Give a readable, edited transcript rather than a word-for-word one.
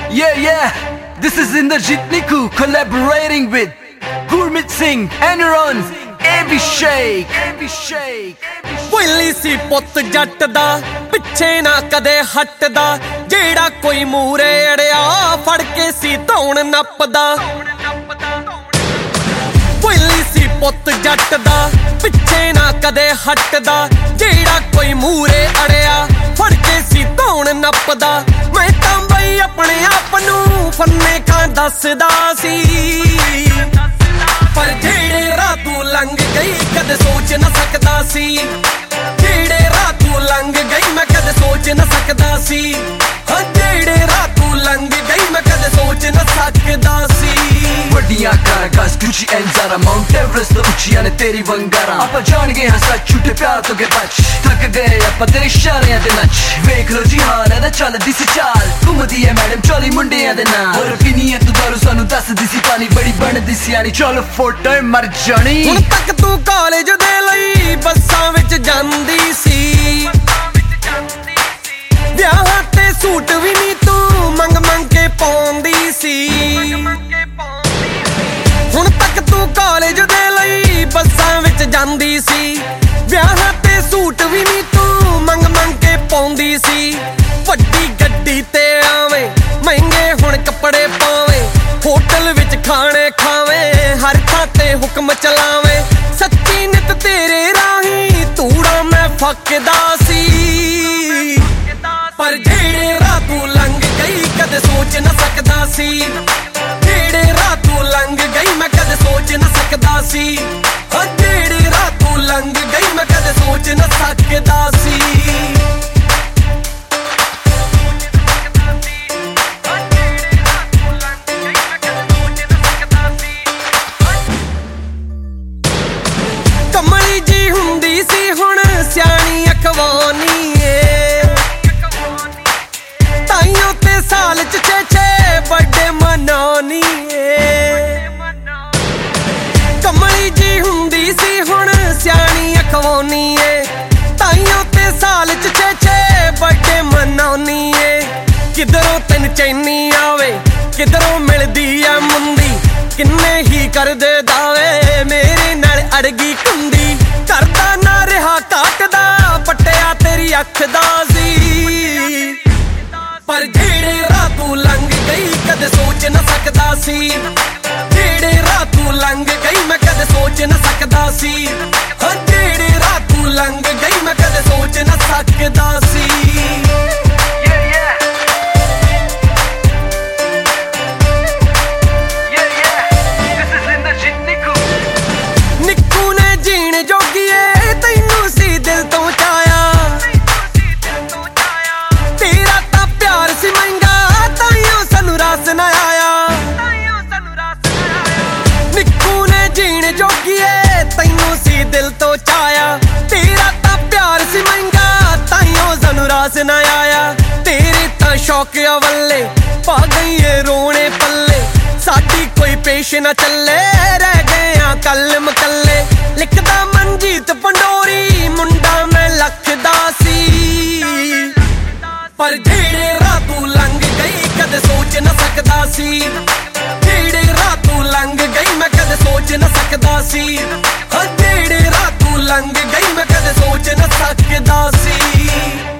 Yeah, this is Inderjit Niku collaborating with Gurmeet Singh, Enron, Abhishek. कोयली सी पुत जट दा पिछे ना कदे हटदा जेड़ा कोई मूरे अड़िया फड़ के सी धौण नपदा कोयली सी पुत जट दा पिछे ना कदे हटदा जेड़ा कोई मूरे अड़िया फड़ के सी धौण नपदा मैं तां बई अपने आप नूं फन्ने खां दसदा सी पर जेड़े राह तू लंघ गई कदे सोच न सकदा सी जेड़े राह तू लंघ गई मैं कदे सोच न सकदा सी हाँ जेड़े राह तू लंघ गई मैं कदे सोच न सकदा सी ਵੱਡੀਆਂ ਕਾਰਗਾਸ Gucci and Zara Mount Everest ਤੋਂ ਉੱਚੀਆਂ ਨੇ ਤੇਰੀ ਵੰਗਾਰਾਂ ਆਪਾਂ ਜਾਣ ਗਏ ਹਾਂ ਸੱਚ ਝੂਠੇ ਪਿਆਰ ਤੋਂ ਗਏ ਬਚ ਥੱਕ ਗਏ ਆਪਾਂ ਤੇਰੇ ਇਸ਼ਾਰਿਆਂ ਤੇ ਨੱਚ ਵੇਖ ਲੋ ਜੀ ਹਾਲ ਇਹਦਾ ਚੱਲਦੀ ਸੀ ਚਾਲ ਘੁੰਮਦੀ ਐ ਮੈਡਮ ਚੋਲੀ ਮੁੰਡਿਆਂ ਦੇ ਨਾਲ ਹੋਰ ਪੀਣੀ ਐ ਤੂੰ ਦਾਰੂ ਸਾਨੂੰ ਦੱਸਦੀ ਸੀ ਪਾਣੀ ਬੜੀ ਬਣਦੀ ਸੀ ਯਾਨੀ ਚਲ ਫੋਟੋ ਮਰ ਜਾਣੀ ਹੁਣ ਤੱਕ ਤੂੰ ਕਾਲਜ ਦੇ ਲਈ ਬੱਸਾਂ ਵਿੱਚ ਜਾਂਦੀ ਸੀ ਵਿਆਹਾਂ ਤੇ ਸੂਟ ਵੀ ਨਹੀਂ ਤੂੰ ਮੰਗ ਕੇ ਪਾਉਂਦੀ ਸੀ ਹੁਣ ਤੱਕ ਤੂੰ ਕਾਲਜ ਦੇ ਲਈ ਬੱਸਾਂ ਵਿੱਚ ਜਾਂਦੀ ਸੀ ਵਿਆਹਾਂ ਤੇ ਸੂਟ ਵੀ ਨਹੀਂ ਤੂੰ ਮੰਗ ਕੇ ਪਾਉਂਦੀ ਸੀ ਵੱਡੀ ਗੱਡੀ ਤੇ ਆਵੇਂ ਮਹਿੰਗੇ ਹੁਣ ਕੱਪੜੇ ਪਾਵੇਂ ਹੋਟਲ ਵਿੱਚ ਖਾਣੇ ਖਾਵੇਂ ਹਰ ਥਾਂ ਤੇ ਹੁਕਮ ਚਲਾਵੇਂ ਸੱਚੀ ਨਿਤ ਤੇਰੇ ਰਾਹੀਂ ਧੂੜਾ ਮੈਂ ਫੱਕਦਾ ਸੀ ਪਰ ਜਿਹੜੇ ਰਾਹ ਤੂੰ ਲੰਘ ਗਈ ਕਦੇ ਸੋਚ ਨਾ ਸਕਦਾ ਸੀ ਜਿਹੜੇ ਰਾਹ ਤੂੰ ਲੰਘ ਗਈ ਮੈਂ ਕਦੇ ਸੋਚ ਨਾ ਸਕਦਾ ਸੀ ਹਾਂ ਜਿਹੜੇ ਰਾਹ ਤੂੰ ਲੰਘ ਗਈ ਮੈਂ ਕਦੇ ਸੋਚ ਨਾ ਸਕਦਾ ਸੀ ਕਮਲੀ ਜੀ ਹੁੰਦੀ ਸੀ ਹੁਣ ਸਿਆਣੀ ਅਖਵਾਨੀ ਏ ਤਾਈਓ ਤੇ ਸਾਲ ਚ ਛੇ ਵੱਡੇ ਮਨਾਉਣੀ ਏ ਕਮਲੀ ਜੀ ਹੁੰਦੀ ਸੀ ਹੁਣ ਸਿਆਣੀ ਅਖਵਾਨੀ ਏ ਤਾਈਓ ਤੇ ਸਾਲ ਚ ਛੇ ਵੱਡੇ ਮਨਾਉਣੀ ਏ ਕਿਧਰੋਂ ਤੈਨੂੰ ਚੈਨੀ ਆਵੇ ਕਿਧਰੋਂ ਮਿਲਦੀ ਆ ਮੁੰਦੀ ਕਿੰਨੇ ਹੀ ਕਰਦੇ ਦਾਵੇ ਮੇਰੇ ਨਾਲ ਅੜਗੀ ਕੁੰਦੀ ਕਰਦਾ ਨਾ ਰਿਹਾ ਕਾਟਦਾ ਪੱਟਿਆ ਤੇਰੀ ਅੱਖ ਦਾ ਸੀ ਪਰ ਜਿਹੜੇ ਰਾਹ ਤੂੰ ਲੰਘ ਗਈ ਕਦੇ ਸੋਚ ਨਾ ਸਕਦਾ ਸੀ ਜਿਹੜੇ ਰਾਹ ਤੂੰ ਲੰਘ ਗਈ ਮੈਂ ਕਦੇ ਸੋਚ ਨਾ ਸਕਦਾ ਸੀ ਹਾਂ ਜਿਹੜੇ ਰਾਹ ਤੂੰ ਲੰਘ ਗਈ ਮੈਂ ਕਦੇ ਸੋਚ ਨਾ ਸਕਦਾ ਸੀ ਜੋਗੀਏ ਤੈਨੂੰ ਸੀ ਦਿਲ ਤੋਂ ਚਾਇਆ ਤੇਰਾ ਤਾਂ ਪਿਆਰ ਸੀ ਮਹਿੰਗਾ ਤਾਈਓ ਸਾਨੂੰ ਰਾਸ ਨਾ ਆਇਆ ਤੇਰੇ ਤਾਂ ਸ਼ੌਕ ਅਵੱਲੇ ਪਾ ਗਈਏ ਰੋਣੇ ਪੱਲੇ ਸਾਡੀ ਕੋਈ ਪੇਸ਼ ਨਾ ਚੱਲੇ ਰਹਿ ਗਏ ਆ ਕਲਮ ਕੱਲੇ ਲਿਖਦਾ ਮਨਜੀਤ ਪੰਡੋਰੀ ਮੁੰਡਾ ਮੈਂ ਲੱਖਦਾ ਸੀ ਪਰ ਜਿਹੜੇ ਰਾਹ ਤੂੰ ਲੰਘ ਗਈ ਕਦੇ ਸੋਚ ਨਾ ਸਕਦਾ ਸੀ ਜਿਹੜੇ ਰਾਹ ਤੂੰ ਲੰਘ ਗਈ ਮੈਂ ਕਦੇ ਸੋਚ ਨਾ ਸਕਦਾ ਸੀ ਹਾਂ ਜਿਹੜੇ ਰਾਹ ਤੂੰ ਲੰਘ ਗਈ ਮੈਂ ਕਦੇ ਸੋਚ ਨਾ ਸਕਦਾ ਸੀ